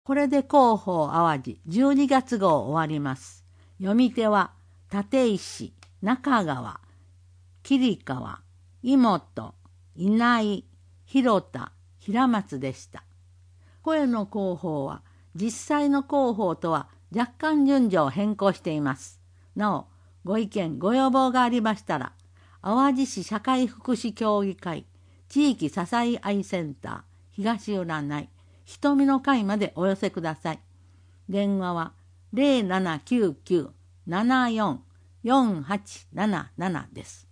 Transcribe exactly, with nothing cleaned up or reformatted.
これで広報淡路じゅうにがつ号終わります。読み手は立石、中川、桐川、妹、稲井、広田、平松でした。声の広報は実際の広報とは若干順序を変更しています。なお、ご意見ご要望がありましたら、淡路市社会福祉協議会地域支え合いセンター東浦内瞳の会までお寄せください。電話は ゼロななきゅうきゅう ななよん よんはちななな です。